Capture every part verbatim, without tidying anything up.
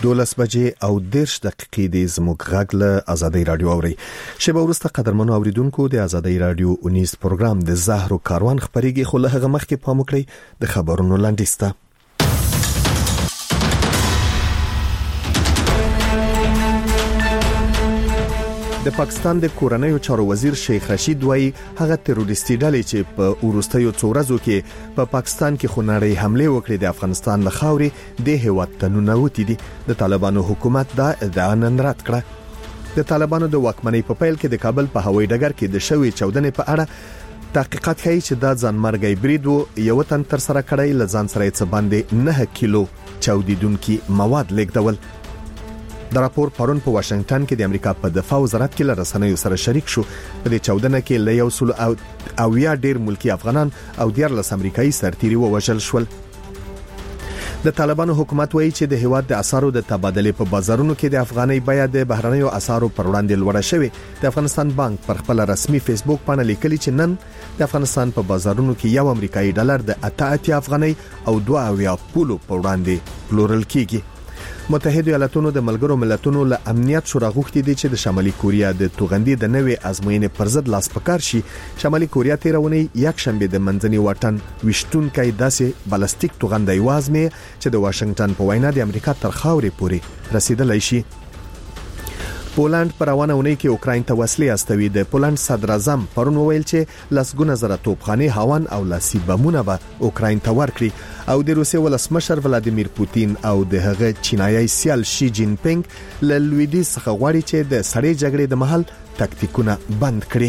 دولس بجې او دېرش دقیقې د زموږ غږ له آزادۍ رادیو اوري. شیبه وروسته قدرمنو اوریدونکو د آزادۍ رادیو اونیز پروګرام د زهرو کاروان خبريږي، خو له هغه مخکې پام وکړئ د خبرونو لاندې. د پاکستان د کورنیو چارو وزیر شیخ رشید وایي هغه تروریستي ډلې چې په وروستیو څو ورځو کې په پاکستان کې خونړۍ حمله وکړې د افغانستان له خاورې د هیواد ته ننوتې دي. د طالبانو حکومت دا ادعا نن رد کړه. د طالبانو د واکمنۍ په پیل کې د کابل په هوایي ډګر کې د شوې چاودنې په اړه تحقیقات کوي چې دا ځانمرګي برید وو. یو تن تر سره کړی ل ځان سره یې باندې نه کیلو چاودیدونکي مواد لیږدول. د راپور پرون په واشنگټن کې د امریکا په دفاع وزارت کې له رسنیو سره شریک شو. په دې چاودنه کې له یو سل او یا ډیر ملکی افغانان او دیارلس امریکایي سرتیري ووژل شول. د طالبانو حکومت وایي چې د هیواد د اسعارو د تبادلې په بازارونو کې د افغاني بیه د بهرنیو اسعارو پر وړاندې لوړه شوې. د افغانستان بانک پر خپل رسمي فیسبوک باندې لیکلي چې نن د افغانستان په بازارونو کې یو امریکایي ډالر د اته اتیا افغاني او دوه اویا پولو پر وړاندې پلورل کیږي. متحده ایالاتونو د ملګرو ملتونو له امنیت شورا غوښتي دي چې د شمالي کوریا د توغندي د نوې ازموینې پر ضد لاس پکار شي. شمالي کوریا تیرونی یک شنبه د منځني واټن وشتونکې داسې بالستیک توغندي وازمه چې د واشنگټن په وینا د امریکا تر خاورې پورې رسیدلای شي. پولند پر روانه ونې کې اوکراین ته وسلې استوي. د پولند صدر اعظم پرون ویل چې لسګونه زره توپخانه هاون او لاسي بمونه به اوکراین ته ورکړي او د روسیې ولسمشر ولادیمیر پوتین او د هغه چینایي سیال شي جین پینګ له لویدیځ څخه غواړي چې د سړې جګړې د محل تکتیکونه بند کړي.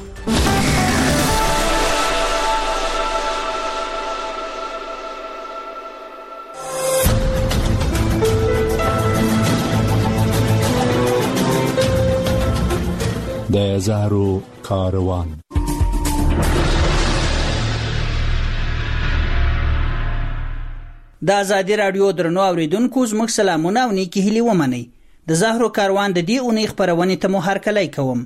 د زهرو کاروان. د آزادۍ رادیو درنو اوریدونکو زموږ سلامونه او نیکی هیلې ومنئ. د زهرو کاروان د دې اونۍ خبرونې ته مو هرکلی کوم.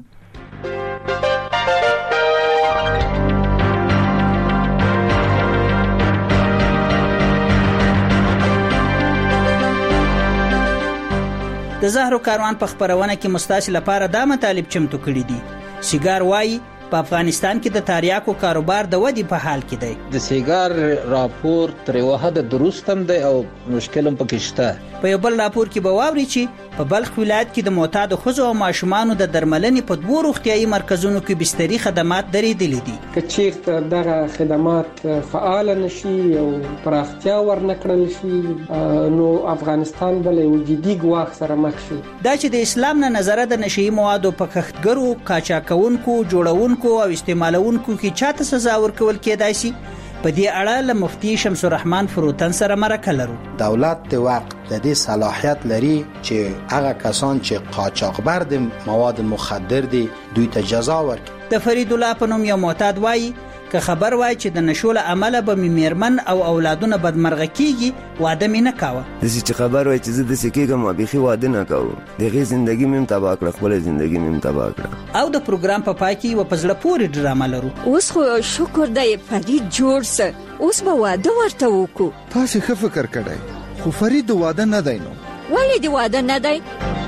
د زهرو کاروان په خبرونه کې مستاسي لپاره دا مطالب چمتو کړي دي. سیګار وایي په افغانستان کې د تاریاکو کاروبار د ودی په حال کې دی. د سیګار راپور تر یو حد درست هم دی او مشکل هم پکې شته. په یو بل راپور کې به واوري چې په بلخ ولایت کې د معتاد ښځو او ماشومانو د درملنې په دوه روغتیايي مرکزونو کې بستري خدمات درېدلې دي. که چیرته دغه خدمات فعال نشي او پراختیا ورنکړل شي نو افغانستان بل یو جدي ګواښ سره مخ شي. دا چې د اسلام نه نظره د نشئی موادو په کښتګرو، قاچاقونکو، جوړونکو او استعمالونکو کې چاته سزا ورکول کېدای شي. په دې اړه له مفتي شمس الرحمن فروتن سره مرکه لرو. دولت د وخت د دې صلاحیت لري چې هغه کسان چې قاچاقبر د مواد مخدر دي دوی ته جزا ورکړي. د فرید الله په نوم یو معتاد وایي که خبر وای چې د نشو له عمله به میرمن او اولادونه بدمرغه کیږي واده مې نه کاوه. د چې خبر وای چې زه د سکیګم او بيخي واده نه کاوه. دغه ژوندۍ مې تباہ کړه، خپل ژوندۍ مې تباہ کړه. او د پروګرام په پای کې و پزله پوری ډرامه لرو. اوس خو شکر دی فرید جوړ سه، اوس به واده ورته وکړو. تاسو ښه فکر کړئ، خو فرید واده نه دی نو. ولې دی واده نه دی؟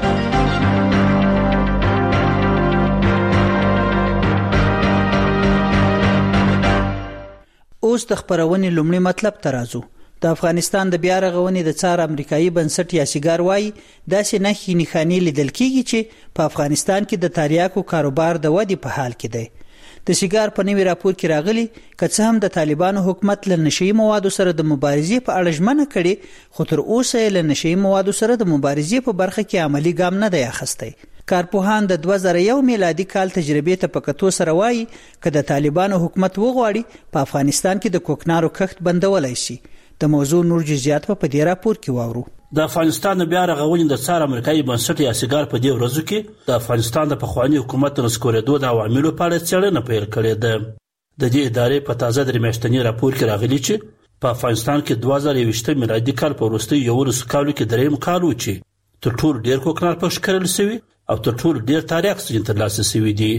اوس د خبرونې لومړی مطلب ته راځو. د افغانستان د بیا رغونې د څار امریکایي بنسټ یا سیګار وایي داسې نښې نښانې لیدل کېږي چې په افغانستان کې د تاریاکو کاروبار د ودې په حال کې دی. د سیګار په نوي راپور کې راغلي که څه هم د طالبانو حکومت له نشئی موادو سره د مبارزې په اړه ژمنه کړې، خو تر اوسه یې له نشئی موادو سره د مبارزې په برخه کې عملی ګام نه دی اخیستی. کارپوهان د دوه زره یو میلادي کال تجربې ته په کتو سره وایي که د طالبانو حکومت وغواړي په افغانستان کې د کوکنارو کښت بندولای شي. د موضوع نور جزئیات په دې راپور کې واورو. د افغانستان بیا رغونې د څار امریکایي بنسټ یا سیګار په دې ورځو کې د افغانستان د پخواني حکومت د نسکورېدو د عواملو په اړه څېړنه پیل کړې ده. د دې ادارې په تازه درې میاشتني راپور کې راغلي چې په افغانستان کې دوه زره یوویشت میلادي کال په وروستیو یولسو کالو کې درېیم کال و چې تر ټولو ډېر کوکنار پخش کړل شوي او تر ټولو ډېر تاریخ څخه ترلاسه شوي دي.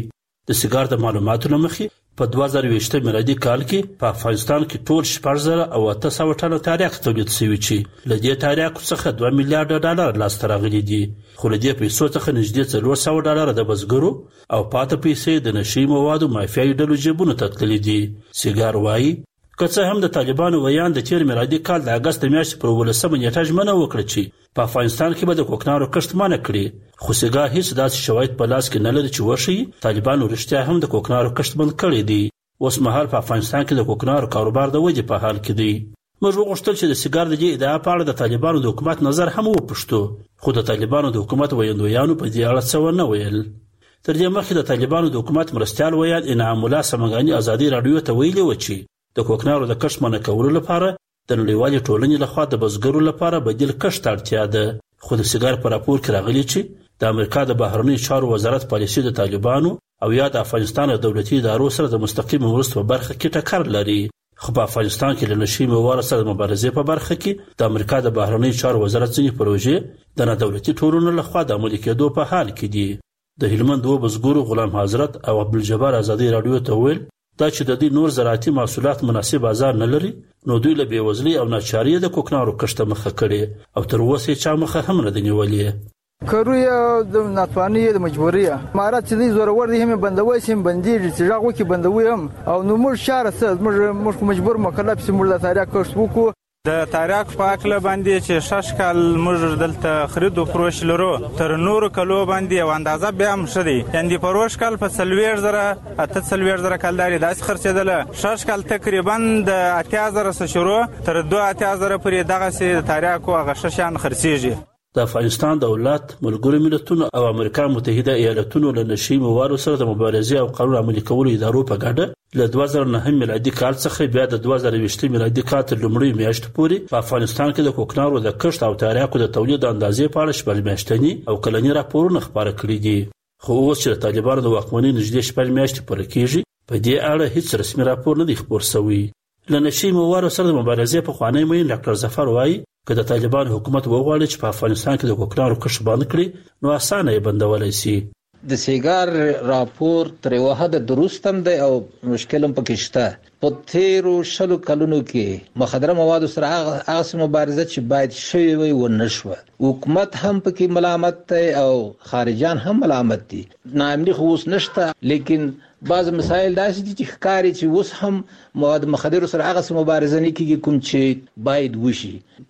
د سیګار د معلوماتو له مخې په دوه زره یوویشت میلادي کال کې په افغانستان کې ټول شپږ زره او اته سوه ټنه تریاک تولید شوي چې له دې تریاکو څخه دوه میلیارډه ډالر لاسته راغلي دي، خو له دې پیسو څخه نږدې څلور سوه ډالره د بزګرو او پاته پیسې د نشي موادو مافیایي ډلو جیبونو ته تللي دي. سیګار وایي که څه هم د طالبانو ویان د تیر میلادي کال د اګست میاشتې پر اوولسمه نیټه ژمنه وکړه چې په افغانستان کې به د کوکنارو کښت منع کړي، خو سیګار هیڅ داسې شواهد په لاس کې نه لري چې وښیي طالبانو رښتیا هم د کوکنارو کښت بند کړی دی. اوس مهال په افغانستان کې د کوکنارو کاروبار د ودې په حال کې دی. موږ وغوښتل چې د سیګار د دې ادعا په اړه د طالبانو د حکومت نظر هم وپوښتو، خو د طالبانو د حکومت ویاندویانو په دې اړه څه ونه ویل. تر دې مخکې د طالبانو د حکومت مرستیال ویان انعام الله سمنګاني ازادي راډیو ته ویلي و چې د کوکنارو د کښت منع کولو لپاره د نړیوالې ټولنې لخوا د بزګرو لپاره بدیل کښت اړتیا ده، خو د سیګار په راپور کې راغلي چې د امریکا د بهرنیو چارو وزارت پالیسي د طالبانو او یا د افغانستان د دولتي ادارو سره د مستقیم مرستو په برخه کې ټکر لري. خو په افغانستان کې له نشي موادو سره د مبارزې په برخه کې د امریکا د بهرنیو چارو وزارت ځینې پروژې د نادولتي ټولنو لخوا د عملي کېدو په حال کې دي. د هلمند دوه بزګرو غلام حضرت او عبدالجبار ازادي راډیو ته ویل دا چې د دې نور زراعتي محصولات مناسب بازار نه لري، نو دوی له بېوزلۍ او ناچارۍ د کوکنارو کښت مخه کړي او تر اوسه یې چا مخه هم نه ده نیولې. کرویه د ناتوانۍ د مجبوریه مهارت چې دی زورور دی هم بندوي سیم بندېږي چې راغو کې بندوي هم او نو موږ شهر سره موږ موږ مجبور مکلف سیم د تاریخ کښت وکړو. د تاریخ په اکله باندې چې شش کال موږ دلته خرید او فروش لرو تر نور کلو باندې او اندازه بیا هم شدي، یعنی په روش کال په سلویر زره اته سلویر زره کالداري داس خرڅېدله، شش کال تقریبا د اتیا زره سره شروع تر دوه اتیا زره پورې دغه سي تاریخ او غششان خرڅېږي. د افغانستان دولت، ملګرو ملتونو او امریکا متحده ایالاتونو له نشي موادو سره د مبارزې او قانون عملي کولو ادارو په ګډه له دوه زره نهم میلادي کال څخه بیا د دوه زره یوویشت میلادي کال تر لومړیو میاشتو پورې په افغانستان کې د کوکنارو د کښت او تریاکو د تولید اندازې په اړه شپږ میاشتني او کلني راپورونه خپاره کړي دي، خو اوس چې د طالبانو د واکمنۍ نږدې شپږ میاشتې پوره کېږي په دې اړه هیڅ رسمي راپور نه دی خپور شوی. له نشي موادو سره د مبارزې پخوانی مین ډاکټر ظفر وایي که د طالبان حکومت وغواړي چې په افغانستان کې د کوکنارو کښت بند کړي نو اسانه یې بندولی سي. د سیګار راپور تر یوه حده درست هم دی او مشکل هم پکې شته. په تیرو شلو کلونو کې مخدره موادو سره هغه مبارزه چې باید شوې وي ونه شوه. حکومت هم پکې ملامت دی او خارجان هم ملامت دي. ناامني خو اوس نشته، لیکن بعض مسایل داسې دي چې ښکاري چې اوس هم مواد مخدرو سره هغه مبارزه نه کیږي کوم چې باید وشي.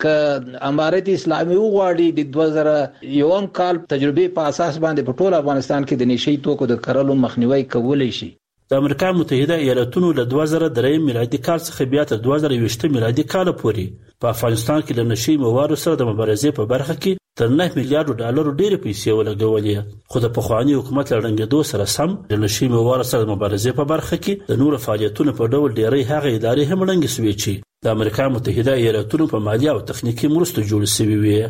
که امارت اسلامي وغواړي د دوه زره یوم کال تجربې په اساس باندې په ټول افغانستان کې د نشي توکو د کرلو مخنیوي کولی شي. د امریکا متحده ایالاتونو له دوه زره درې میلادي کال څخه بیا تر دوه زره یوویشت میلادي کال پورې په افغانستان کې له نشي موادو سره د مبارزې په برخه کې تر نه میلیارډ ډالر ډېرې پیسې ولګولې، خو د پخواني حکومت له ړنګېدو سره سم د نشي موادو سره د مبارزې په برخه کې د نورو فعالیتونو په ډول ډېری هغه ادارې هم ړنګې شوې چې د امریکا متحده ایالاتونو په مالي او تخنیکي مرستو جوړې شوې وې.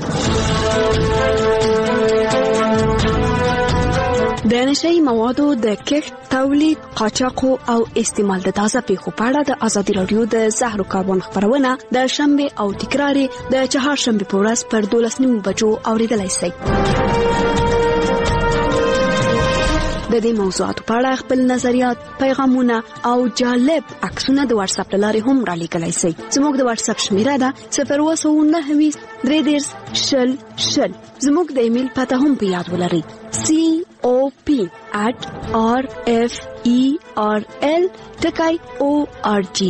د نشئی موادو د کښت، تولید، قاچاق او استعمال د تازه پیښو په اړه د ازادي راډیو د زهرو کاروان خبرونه د شنبه او تکرار د چهارشنبه په ورځ پر دولس نیمو بجو اوریدلای شئ. د دې موضوعاتو په اړه خپل نظریات، پیغامونه او جالب عکسونه د واتس اپ لارې هم را لیږلی شئ. زموږ د واتس اپ شمیره ده صفر اووه سوه نهه ویشت درې دېرش شل شل. زموږ د ایمیل پته هم په یاد ولرئ سی او پی at r f e r l ټکی او ار جی.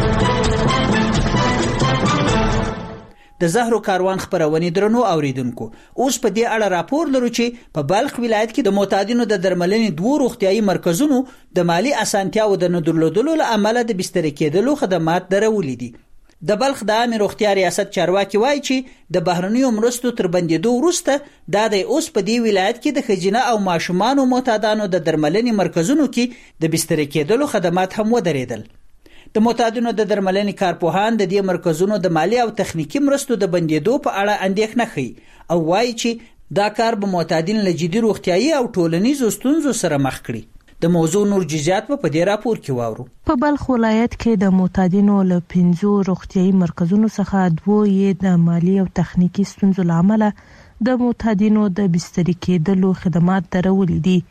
د زهرو کاروان خبرونه درنو اوریدونکو، اوس په دې اړه راپور لرو چې په بلخ ولایت کې د معتادینو د درملنې دوه روغتيایي مرکزونو د مالی اسانتیاو د نه درلودلو له امله د بستر کېدلو خدمات درولې دي. د بلخ د عامه روغتیا ریاست چارواکي وایي چې د بهرنیو مرستو تر بندیدو وروسته دا د اوس په دې ولایت کې د خجینه او ماشومان معتادانو د درملنې مرکزونو کې د بستر کېدلو خدمات هم ودرېدل. د معتادینو د درملنې کارپوهان د دې مرکزونو د مالی او تخنیکی مرستو د بندیدو په اړه اندېښنه ښيي او وایي چې دا کار به معتادین له جدي روغتیایي او ټولنیزو ستونزو سره مخ کړي. د موضوع نور جزئیات په دې راپور کې واورو. په بلخ ولایت کې د معتادینو له پنځو روغتیایي مرکزونو څخه دوه یې د مالی او تخنیکی ستونزو لامل د معتادینو د بستر کېدلو خدمات درولې دي.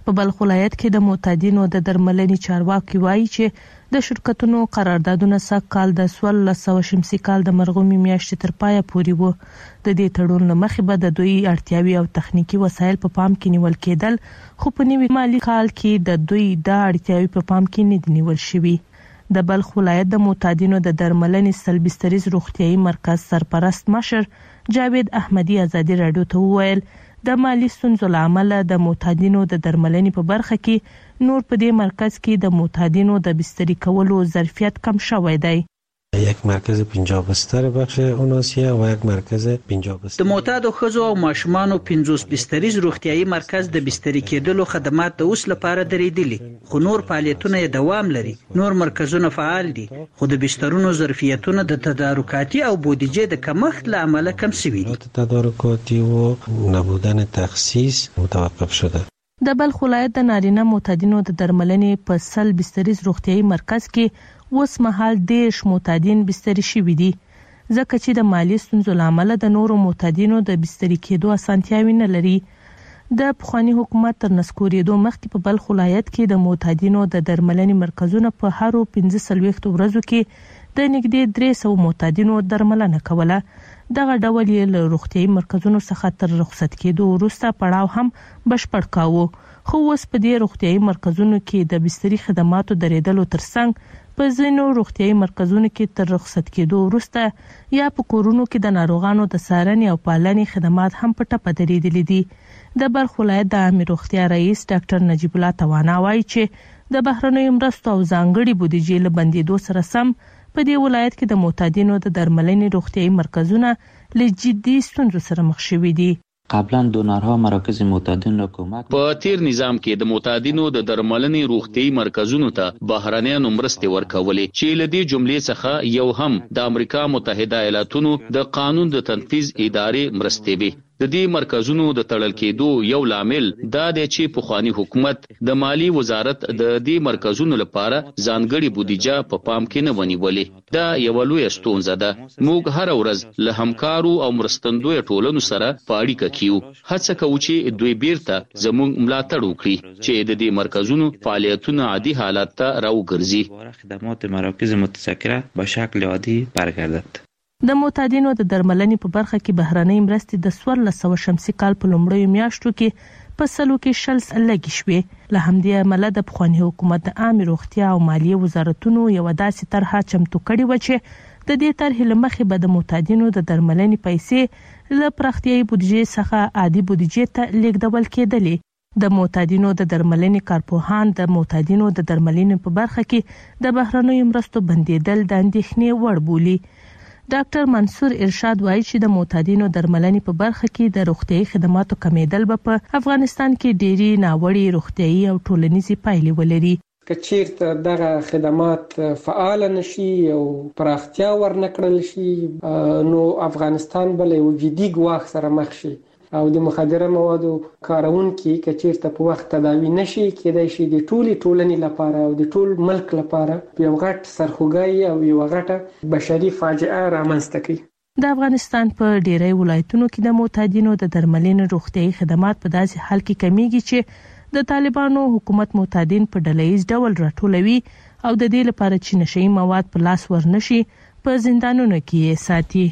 په بلخ ولایت کې د معتادینو د درملنې چارواکي وایي چې د شرکتونو قراردادونه سږ کال د څوارلس سوه شمسي کال د مرغومي میاشتې تر پایه پورې وو. د دې تړون له مخې به د دوی اړتیاوې او تخنیکي وسایل په پام کې نیول کېدل، خو په نوي مالي کال کې د دوی دا اړتیاوې په پام کې نه دي نیول شوي. د بلخ ولایت د معتادینو د درملنې سلبستریز روغتیايي مرکز سرپرست مشر جاوید احمدي ازادي راډیو ته وویل د مالی ستونزو له امله د معتادینو د درملنې په برخه کې نور په دې مرکز کې د معتادینو د بستری کولو ظرفیت کم شوی دی. یک مرکز پنجاه بستر بخش اوناسیه و یک مرکز پنجاه بستر. د معتادو ښځو او ماشومانو پنځوس بستریز روغتیايي مرکز د بستری کېدلو خدمات د اوس لپاره درېدلي، خو نور فعالیتونه یې دوام لري. نور مرکزونه فعال دي، خو د بسترونو ظرفیتونه د تدارکاتي او بودیجې د کمښت له امله کم شوي دي. تدارکاتی و نبودن تخصیص متوقف شده. د بلخ ولایت د نارینه معتادینو د درملنې په سل بستریز روغتیايي مرکز کې اوس مهال دیرش معتادین بستری شوي دي، ځکه چې د مالی ستونزو له امله د نورو معتادینو د بستری کېدو اسانتیاوې نه لري. د پخواني حکومت تر نسکورېدو مخکې په بلخ ولایت کې د معتادینو د درملنې مرکزونه په هرو پنځه څلوېښتو ورځو کې د نږدې درې سوه معتادینو درملنه کوله. دغه ډول یې له روغتیايي مرکزونو څخه تر رخصت کېدو وروسته پړاو هم بشپړ کاوه، خو اوس په دې روغتیايي مرکزونو کې د بستري خدماتو درېدلو ترڅنګ په ځینو روغتیايي مرکزونو کې تر رخصت کېدو وروسته یا په کورونو کې د ناروغانو د څارنې او پالنې خدمات هم په ټپه درېدلي دي. د بلخ ولایت د عامې روغتیا رئیس ډاکټر نجیب الله توانا وایي چې د بهرنیو مرستو او ځانګړي بودیجې له بندېدو سره سم په دې ولایت کې د معتادینو د درملنې روغتیايي مرکزونه له جدي ستونزو سره مخ شوي دي. قبلا دونرها مراکز معتادین را کمک په تیر نظام کې د معتادینو د درملنې روغتیايي مرکزونو ته بهرنیانو مرستې ورکولې، چې له دې جملې څخه یو هم د امریکا متحده ایالاتونو د قانون د تنفیذ ادارې مرستې وي. د دې مرکزونو د تړل کېدو یو لامل دا دی چې پخوانی حکومت د مالی وزارت د دې مرکزونو لپاره ځانګړي بودیجه په پام کې نه ونیولې. دا یو لوی ستونزه ده. موږ هر ورځ له همکارو او مرستندوی ټولنو سره په اړیکه کیو، هڅه کوو چې دوی بیرته زموږ ملاتړ وکړي چې د دې مرکزونو فعالیتونه عادي حالت ته راوګرځي. خدمات مراکز متذکره به شکل عادي برگردد. د معتادینو د درملنې په برخه کې بهرنۍ مرستې د څوارلس سوه شمسي کال په لومړیو میاشتو کې په سلو کې شل لږې شوې. له همدې امله د پخواني حکومت د عامې روغتیا او مالیې وزارتونو یوه داسې طرحه چمتو کړې وه چې د دې طرحې له مخې به د معتادینو د درملنې پیسې له پراختیايي بودیجې څخه عادي بودیجې ته لیږدول کېدلې. د معتادینو د درملنې کارپوهان د معتادینو د درملنې په برخه کې د بهرنیو مرستو بندېدل د اندېښنې وړ بولي. ډاکټر منصور ارشاد وایي چې د معتادینو درملنې په برخه کې د روغتیايي خدماتو کمیدل به په افغانستان کې ډېری ناوړې روغتیايي او ټولنیزې پایلې ولري. که چیرته دغه خدمات فعال نشي او پراختیا ورنکړل شي نو افغانستان بل یو جدي ګواښ سره مخ شي او د مخدره موادو کارونکي که چیرته په وخت تداوی نشي کېدای شي د ټولې ټولنې لپاره او د ټول ملک لپاره یو غټ سرخوږی او یو غټه بشري فاجعه رامنځته کوي. د افغانستان په ډیری ولایتونو کې د معتادینو د درملنې روغتیايي خدمات په داسې حال کې کمیږي چې د طالبانو حکومت معتادین په ډلهییز ډول راټولوي او د دې لپاره چې نشهیي مواد په لاس ورنشي په زندانونو کې یې ساتي.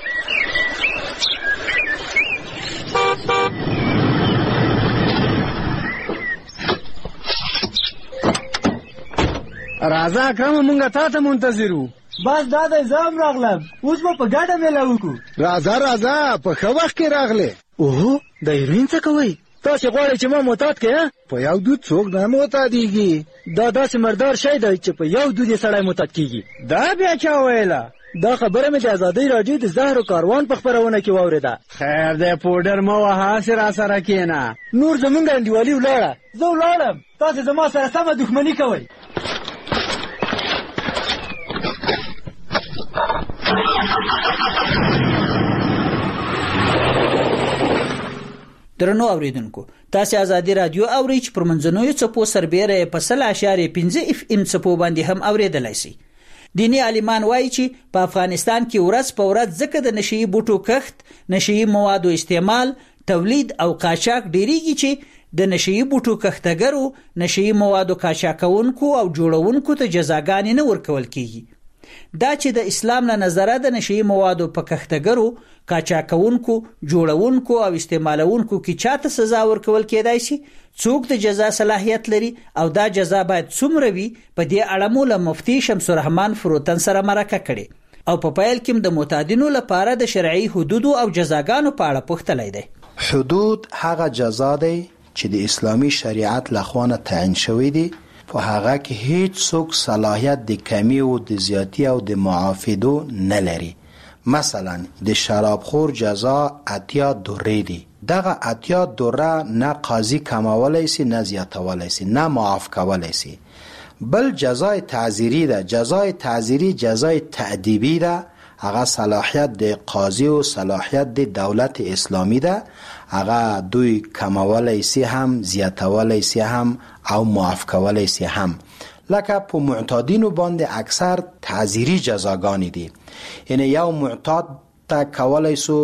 راځه اکرم مونږه تا ته منتظر وو. بس دا د زام راغلم، اوس به په ګډه میله وکړو. راځه راځه په ښه وخت کې راغلې. اوهو د هیروین څه کوئ؟ تاسې غواړئ چې ما معتاد کړې؟ په یو دود څوک نه معتادېږي. دا داسې مردار شی دی چې په یو دود یې سړی معتاد کېږي. دا بیا چا ویله؟ دا خبره مې د ازادۍ راډیو د زهرو کاروان په خپرونه کې واورېده. خیر دی پوډر مه وهه، هسې راسره کښېنه. نور زمونږ انډیوالي ولاړه، زه ولاړم، تاسې زما سره سمه دښمني کوئ. درنو اوریدونکو، تاسو ازادي رادیو اورئ چې پر منځنوي څپو سربېره په سل اشاریه پنځه اف ام څپو باندې هم اوریدلای شئ. دینی عالمان وایي چې په افغانستان کې ورځ په ورځ ځکه د نشئی بوټو کښت، نشئی موادو استعمال، تولید او قاچاق ډیریږي چې د نشئی بوټو کښتګرو، نشئی موادو قاچاقونکو او جوړونکو ته جزاګانې نه ورکول کیږي. دا چې د اسلام له نظره د نشئی موادو په کښتګرو، قاچاقونکو، جوړونکو او استعمالونکو کې چاته سزا ورکول کېدای شي، څوک د جزا صلاحیت لري او دا جزا باید څومره وي، په دې اړه مو له مفتي شمس الرحمن فروتن سره مرکه کړې او په پیل کې د معتادینو لپاره د شرعي حدودو او جزاګانو په اړه پوښتلی دی. حدود هغه جزا دی چې د اسلامی شریعت لخوا نه تعیین شوی دی، په هغه کې هیڅ څوک صلاحیت د کمی او د زیاتی او د معافیدو نه لري. مثلا د شرابخور جزا اتیا دوره دی. دغه اتیا دوره نه قاضی کمولای سي، نه زیاتولای سي، نه معاف کولای سي. بل جزای تعزیری ده. جزای تعزیری جزای تأدیبی ده. هغه صلاحیت د قاضی او صلاحیت د دولت اسلامی ده. هغه دوی کمولای سي هم، زیاتولای سي هم او معاف کولای سي هم. لکه په معتادینو باندې اکثر تعزیری جزاګانی دي. یعنی یو معتاد ته کولای سو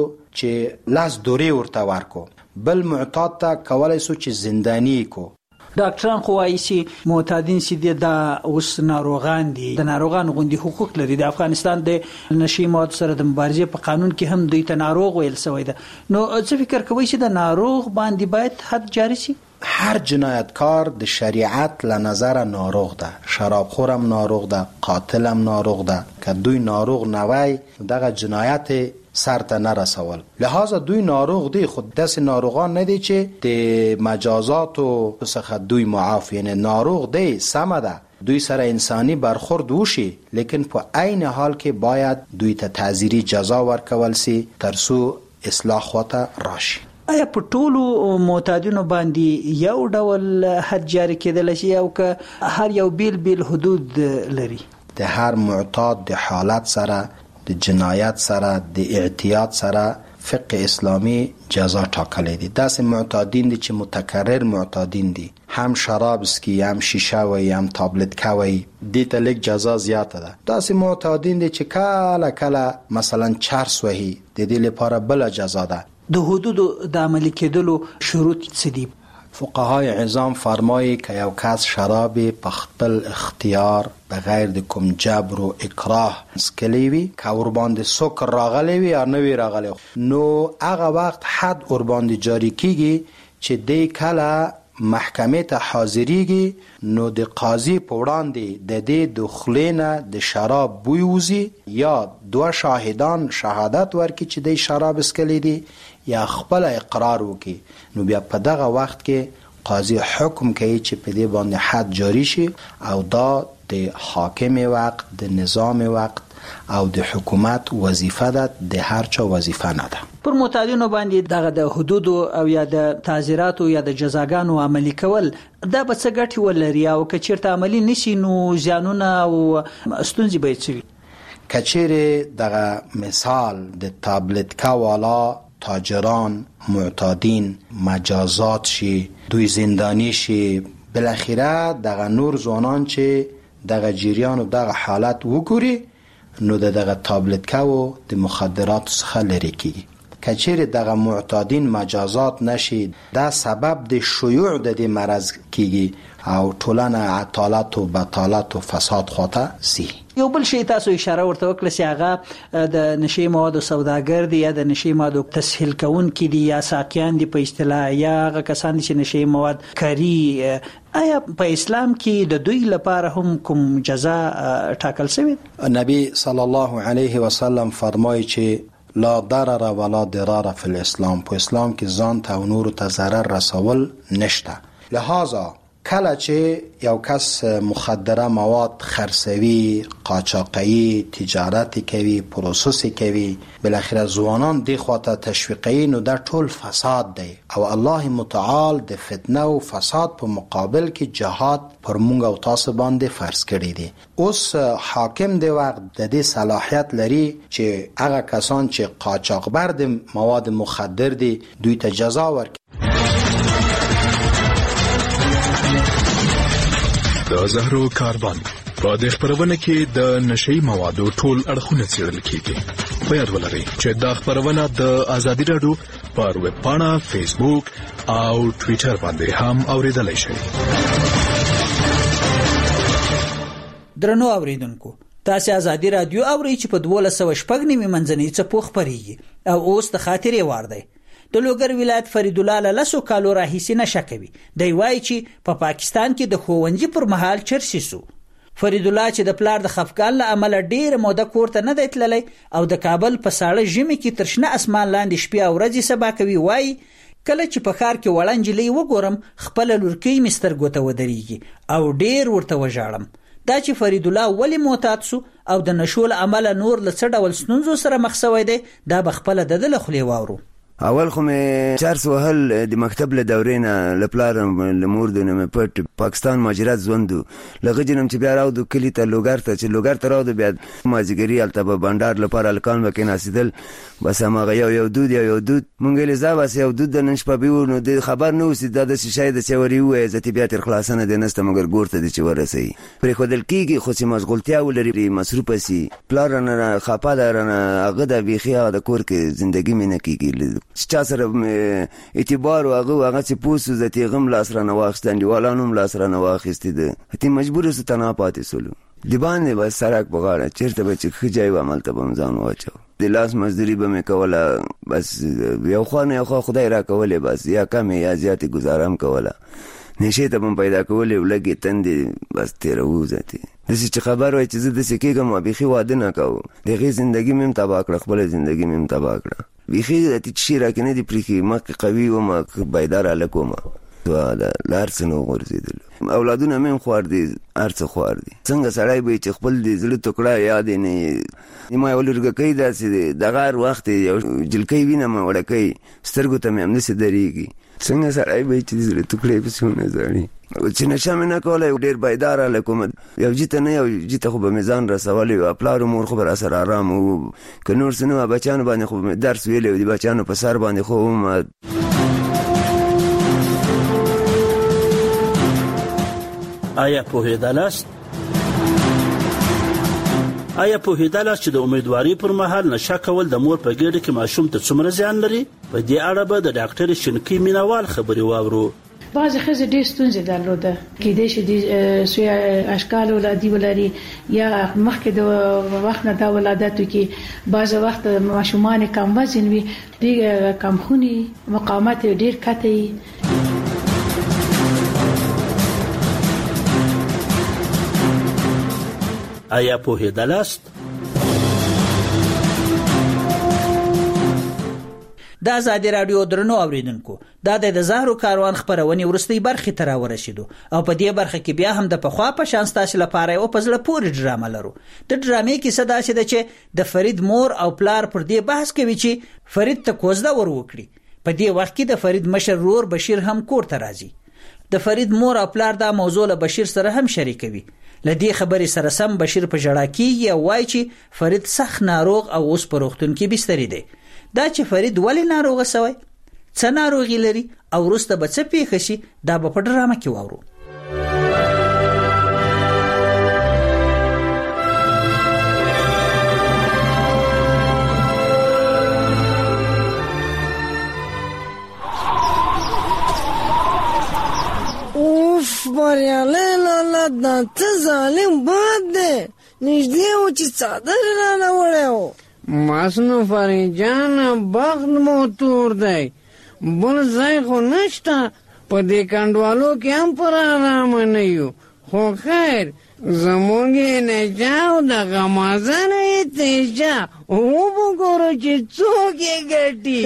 چې لاس دوری ورته ورکو، بل معتاد ته کولای سو چې زندانی کو. ډاکټران خو وايي چې معتادین چې د اوس ناروغان دي، د ناروغان غوندي حقوق لري. د افغانستان د نشي مواد سره د مبارزې په قانون کې هم دوی ته ناروغ ویل شوی ده. نو څه فکر کوي چې د ناروغ باندې باید حد جاری شي؟ هر جنایتکار د شریعت له نظر ناروغ ده. شرابخور هم ناروغ ده، قاتل هم ناروغ ده. که دوی ناروغ نوی دغه جنایت سر ته نرسول، لہذا دوی ناروغ دی. خود دست ناروغان ندی چې د مجازات څخه دوی معاف، یعنی ناروغ دی، سمه ده دوی سره انسانی برخورد وشي، لیکن په عین حال کې باید دوی ته تعزیری جزا ورکول سي ترڅو اصلاح خواته راشي. آیا په ټولو معتادینو باندې یو ډول حد جاری کېدل شي او که هر یو بیل بیل حدود لري؟ د هر معتاد د حالت سره، د جنایت سره، د اعتیاد سره فقه اسلامی جزا ټاکلی دی. داسې معتادین دي چې متکرر معتادین دي، هم شراب اسکی، هم شیشه وی، هم تابلت کوي، دې ته لږ جزا زیاته ده. داسې معتادین دي چې کله کله مثلا چرس وهي، د دې لپاره بل جزا ده. د حدودو د عملی کېدلو شروط څه دي؟ فقهای عظام فرمایي که یو کس شراب په خپل اختیار بغیر د کوم جبر و اکراه څکلی وي، که ور باندې سکر راغلی وي یا نه وي راغلی، نو هغه وخت حد ور باندې جاری کیږي چې دی کله محکمې ته حاضریږي، نو د قاضي په وړاندې د دې د خولې نه د شراب بوی وځي، یا دوه شاهدان شهادت ورکړي چې دی شراب څکلی دي، یا خپل اقرار وکړي. نو بیا په دغه وخت کې قاضي حکم کوي چې په دې باندې حد جاری شي، او دا د حاکم وقت، د نظام وقت او د حکومت وظیفه ده، د هر چا وظیفه نه ده. پر معتادینو باندې دغه د حدودو او یا د تعزیراتو یا د جزاګانو عملی کول دا به څه ګټې ولري، او که چیرته عملی نشي نو زیانونه او ستونزې به یې څه وي؟ که چیرې دغه مثال د تابلت کوالا تاجران معتادین مجازات شي، دوی زندانی شي، بالاخره دغه نور ځوانان چې دغه جریان او دغه حالت وګوري، نو دغه تابلت کو د مخدرات څخه لري کیږي. کچیر دغه معتادین مجازات نشي، دا سبب د شیوع د دې مرض کیږي او ټولنه عطالت او بطالت او فساد خواته سی. یو بل شی تاسو اشاره ورته وکړه چې هغه د نشي موادو سوداګر دي یا د نشي موادو تسهیل کوونکي دي یا ساقیان دي په اصطلاح، یا هغه کسان چې نشي مواد کاری. آیا په اسلام کې د دوی لپاره هم کوم جزا ټاکل شوی؟ نبی صلی الله علیه وسلم فرمایي چې لا ضرر ولا ضرار فی الاسلام. په اسلام کې ځان ته او نور ته ضرر رسول نشته. لہذا کله چې یو کس مخدره مواد خرڅوي، قاچاقي، تجارت کوي، پروسس کوي، بالاخره ځوانان دی خواته تشویقي، نو دا ټول فساد دی. او الله متعال د فتنه او فساد په مقابل کې جهاد پر مونږ او تاسو باندې فرض کړی دی. اوس حاکم دی وخت د دې صلاحیت لري چې هغه کسان چې قاچاقبر د مواد مخدر دي دوی ته جزا ورکړي. د زهرو کاروان په دې خبرونه کې د نشئی موادو ټول اړخونه څېړل کیږي. په یاد ولرئ چې دا خبرونه د ازادي راډیو پر ویب پاڼه، فیسبوک او ټوئیټر باندې هم اوریدلای شئ. درنو اوریدونکو، تاسو ازادي راډیو اورئ چې په دولس سوه شپږ نیمې منځنۍ څپو خپرېږي او اوس د خاطرې وار دی. د لوګر ولایت فرید الله له لسو کالو راهیسې نشه کوي. دی وایي چې په پا پاکستان کې د ښوونځي پر مهال چرسي سو. فرید الله چې د پلار د خفګان له امله ډېره موده کور ته نه دی تللی او د کابل په ساړه ژمي کې تر شنه اسمان لاندې شپې او ورځې سبا کوي، وایي کله چې په ښار کې وړه نجلۍ وګورم خپله لورکۍ مې سترګو ته ودرېږي او ډېر ورته وژاړم. دا چې فرید الله ولې معتاد سو او د نشو له امله نور له څه ډول ستونزو سره مخ شوی دی، دا به خپله د ده له خولې واورو. اول خو مې چارس وهل د مکتب له دورې نه له پلارم له مور د نه مې پټ پاکستان مهاجرت ژوند و. له هغه جنم چې بیا راوړو کلي ته لوګر ته، چې لوګر ته راوړو بیا مازدیګري هلته به بنډار لپاره هلکان به کېناستېدل، بس هماغه یو یو دود یو یو دود مونږ ویلې ځه بس یو دود د نن شپه به وو، نو د خبر نه اوسي دا داسې شی ده چې ورې ووایه زه بیا تر خلاصه نه دی نسته مګر ګور ته دې چې ورسوي. پرېښودل کېږي خو چې مشغولتیا ولري مصروفه سي. پلار رانه خفه ده رانه هغه ده بیخي هغه د کور کې زندګي مې نه کېږي. چا سره اعتبار و هغه هغه چې پوسو زه تېغه م لاس رانه واخېسته، انډیوالانو م لاس رانه واخېستې ده. اتې مجبور سو تنها پاتې سولو. د باندې به سړک په غاړه چېرته به چې ښه ځای و هملته به م ځان واچو. د لاس مزدوري به مې کوله، بس یو خوا نه یو خوا خدای را کولې، بس یا کمې یا زیاتې ګزاره م کوله. نشې ته به م پیدا کولې او لږې تندې بس تېروو ذاتې داسې چې خبر وای چې زه داسې کېږم ما بیخي واده نه کوو. د هغې زندګي مې م تباه کړه، خپله زندګي مې م تباه کړه. بیخي داتې شي راکې نه دي پرېښي. مخکې قوي وم، بیدار هلک وم، له هر څه نه وغورځېدلو. اولادونه مې هم خوار دي، هر څه خوار دي. څنګه سړی به چې خپل د زړه ټوکړه یاد یې نه ما یو لورګکۍ داسې دغه هر وخت یو جلکۍ وینم وړکۍ سترګو ته مې همداسې درېږي. څنګه سړی به چې د زړه ټوکړې پسې ونه ځړي. چې نشه مې نه کوله، ډېر بیدار هلک وم. یو جي ته نه یو جي ته خو به مې ځان رسولی و. پلار مور خو به راسره ارام و، که نور څه نه وه بچیانو باندې خو به مې درس ویلی و، د بچیانو په سر باندې خو وم. آیا پوهېدلاست آیا پوهېدلاست چې د امیدوارۍ پر مهال نشه کول د مور په ګېډه کې ماشوم ته څومره زیان لري؟ په دې اړه به د ډاکټر شینکۍ مینوال خبرې واورو. بعضې ښځې ډېر ستونزې درلوده، کېدای شي د سوی اشکال اولادي ولري یا مخکې د وخت نه دا ولادت وکړي. بعضې وخت ماشومان کم وزن وي، ډېر کمخوني، مقاومت یې ډېر کته وي. آیا پوهېدلاست؟ د ازادي راډیو درنو اوریدونکو، دا د زهرو کاروان خپرونې وروستۍ برخې ته راورسېدو او په دې برخه کې بیا هم د پخوا په شان ستاسو لپاره یو په زړه پورې ډرامه لرو. د ډرامې کیسه داسې ده چې د فرید مور او پلار پر دې بحث کوي چې فرید ته کوزده ور وکړي. په دې وخت کې د فرید مشر ورور بشیر هم کور ته راځي. د فرید مور او پلار دا موضوع له بشیر سره هم شریکوي. له دې خبرې سره سم بشیر په ژړا کېږي او وایي چې فرید سخت ناروغ او اوس په روغتون کې بستري دی. دا چې فرید ولې ناروغه سوی، څه ناروغي لري او وروسته به څه پیښه شي، دا به په ډرامه کې واورو. اوف بریالی لالا دا ته ظالم باد دی، نږدې و چې څادر رانه وړی و. ماسنو فرید جانه بخت مو تور دی، بل ځای خو نشته، په دې کنډوالو کې هم پر آرامه نه یو. خو خیر زمونږ یې نجا او د غمازن یې تیجا، وبګورو چې څوک یې ګټي.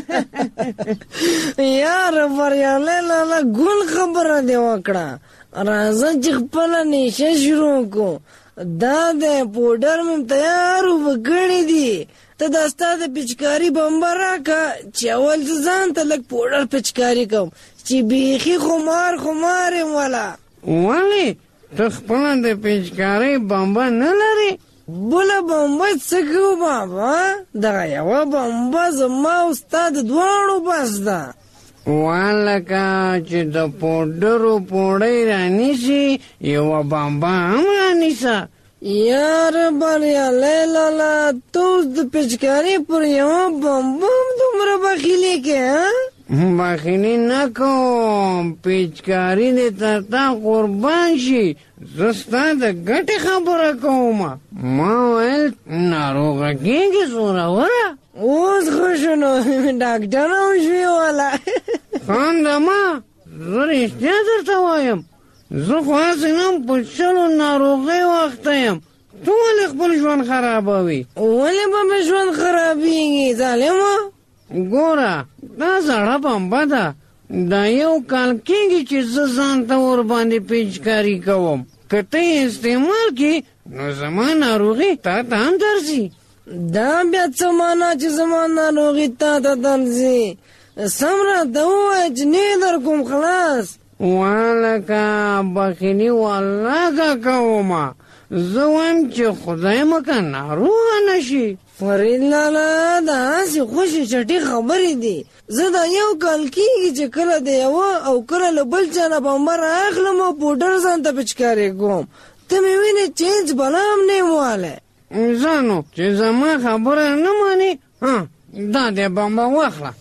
یاره بریالی لالا ګل خبره دې وکړه. راځه چې خپله نیشه شروع کړو. دا د پوډر مې تیار وکړی دي، ته دا ستا د پچکاري بمبه راکړه چې اول زه ځان ته لږ پوډر پچکاري کوم چې بیخي خمار خمار یم. والا ولې ته خپله د پچکارۍ بمبه نه لرې؟ بله بمبه څه کوو بابا، دغه یوه بمبه زما او ستا د دواړو بس ده. والکه چې د پوډرو پوړی رانیسي یوه بمبه هم رانیسه. یار بریالی لالا ته اوس د پیچکاري پر یوه بمبه هم دومره بخیلي کې بخیلي نه کوم، پیچکاري دې تر تا قربان شي. زه ستا د ګټې خبره کوم. ما ویل ناروغه کېږي زوروره. اوس ښه شو نو ډاکټر هم شوې والا. خاندمه زه رښتیا درته وایم، زه خو هسې نم په شلو ناروغۍ وخته یم. ته ولې خپل ژوند خرابوي؟ ولې به مې ژوند خرابېږي ظالمه؟ ګوره دا زړه بمبه ده، دا یو کال کېږي چې زه ځان ته ورباندې پیچکاري کوم. که ته یې استعمال کړې نو زما ناروغي تا ته هم درځي. دا بیا څه معنا چې زما ناروغي تا ته درځي؟ سم راته ووایه چې نه در کوم خلاص. والکه بخیلي والله کومه، زه وایم چې خدای مکه ناروغه نشي. فرید لالا دا هسې خوشې چټي خبرې دي. زه دا یو کال کېږي چې کله د یوه او کله له بل چا نه بمبر اخلم او پوډر ځان ته پچکارې کوم. ته مې وینې چینج بلا هم نه یم والی. ځانو چې زما خبره نه منې، ها دا دې بمبه واخله.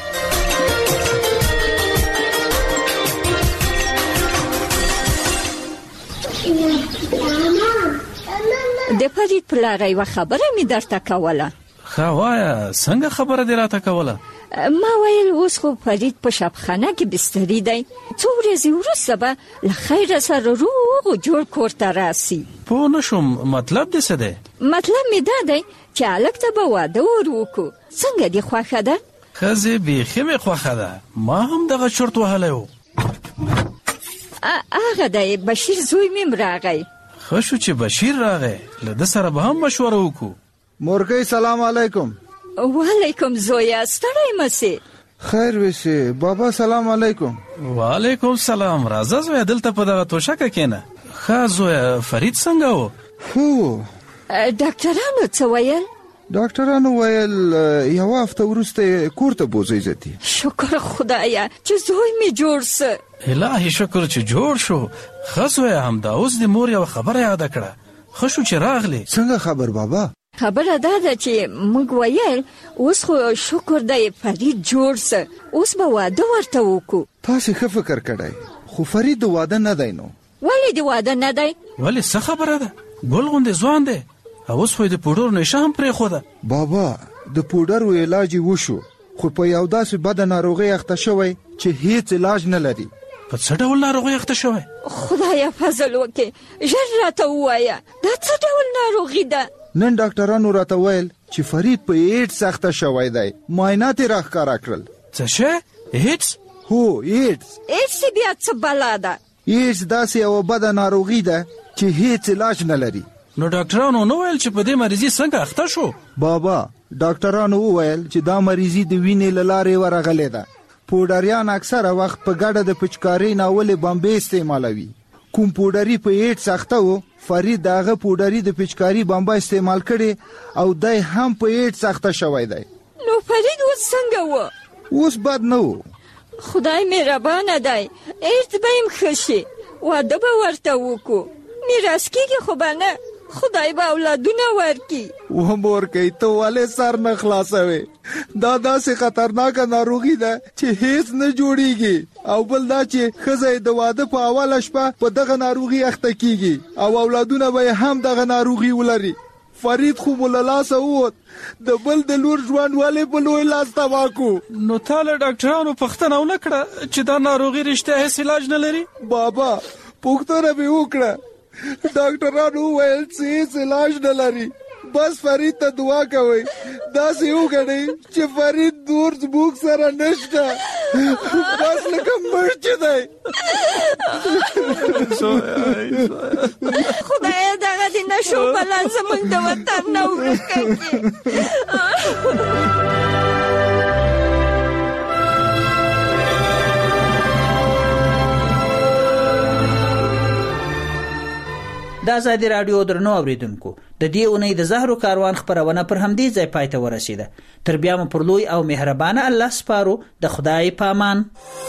د فرید پلاره یوه خبره مې درته کوله. ښه وایه، څنګه خبره دې راته کوله؟ ما ویل اوس خو فرید په شبخانه کې بستري دی، څو ورځې وروسته به له خیره سره روغ و جوړ کور ته راسي. پوه نه شوم، مطلب دې څه دی؟ مطلب مې دا دی چې هلک ته به واده ور وکړو. څنګه دې خوښه ده؟ ښځې بیخي مې خوښه ده، ما هم دغه چرت وهلی و. هغه دی بشیر زوی مې راغی. ښه شو چې بشیر راغی، له ده سره به هم مشوره وکړو. مورګۍ سلام علیکم. وعلیکم زویا، ستړی مسې؟ خیر وسې بابا سلام علیکم. وعلیکم سلام. راځه زویا دلته په دغه توشکه کېنه. ښه زویا فرید څنګه و؟ هو ډاکټرانو څه ویل؟ ډاکټرانو ویل یوه هفته وروسته کور ته بوځئ زتي. شکر خدایه چې زوی مې جوړ سه. الهي شکر چې جوړ شو. ښه زویا همدا اوس د مور یوه خبره یاده کړه. ښه شو چې راغلې. څنګه خبر بابا؟ خبره دا ده چې موږ ویل اوس خو شکر دی فرید جوړ سه، اوس به واده ورته وکړو. تاسې ښه فکر کړی، خو فرید د واده نه دی. نو ولې د واده نه دی؟ ولې څه خبره ده؟ ګل غوندې ځوان دی، اوس خو یې د پوډرو نشه هم پرېښوده. بابا د پوډرو علاج یې وشو، خو په یو داسې بده ناروغۍ اخته شوی چې هیڅ علاج نه لري. په څه ډول ناروغۍ اخته شوی؟ خدایه فضل وکړې، ژر راته ووایه دا څه ډول ناروغي ده؟ نن ډاکټرانو راته ویل چې فرید په ایډز اخته شوی دی. معاینات یې راښکاره کړل. څه شی؟ ایډز؟ هو ایډز. ایډز بیا څه بلا ده؟ ایډز داسې یوه بده ناروغي ده چې هیڅ علاج نه لري. نو ډاکټرانو نو ویل چې په دې مریضي څنګه اخته شو؟ بابا ډاکټرانو وویل چې دا مریضي د وینې له لارې ورغلې ده. پوډریان اکثره وخت په ګډه د پچکارۍ ناولې بمبې استعمالوي. کوم پوډري په ایډز اخته و، فرید د هغه پوډري د پچکاري بمبه استعمال کړي او دی هم په ایډز اخته شوی دی. نو فرید اوس څنګه و؟ اوس بد نه و. خدای مهربانه دی، ایډز به یې ښه شي، واده به ورته وکړو. میراث کېږي خو به نه، خدای به اولادونه ورکړي. و مورکۍ ته ولې سر نه خلاصوې؟ دا داسې خطرناکه ناروغي ده چې هیڅ نه جوړیږي. او بل دا چې ښځه د واده په اوله شپه په دغه ناروغي اخته کیږي او اولادونه به هم دغه ناروغي ولري. فرید خو مو له لاسه ووت، د بل د لور ژوند ولې په لوی لاس تباه کړو؟ نو تا له ډاکټرانو پوښتنه ونه کړه چې دا ناروغي رښتیا هیڅ علاج نه لري؟ بابا پوښتنه مې وکړه، ډاکټرانو وویل چې هیڅ علاج نه لري. بس فرید ته دعا کوئ، داسې وګڼئ چې فرید نور زموږ سره نشته، بس لکه مړ چې دی. خدایه دغه د نشو بلا زموږ د وطن نه ورکه کړي. دا ازادي رادیو درنو اوریدونکو د دې اونۍ د زهرو کاروان خبرونه پر همدې ځای پای ته ورسیده. تر بیا مو پر لوی او مهربانه الله سپارو. د خدای پامان.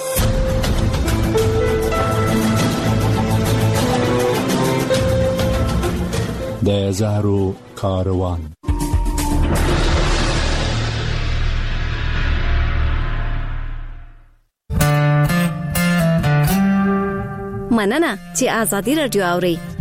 د زهرو کاروان. مننه چې ازادي رادیو اوري.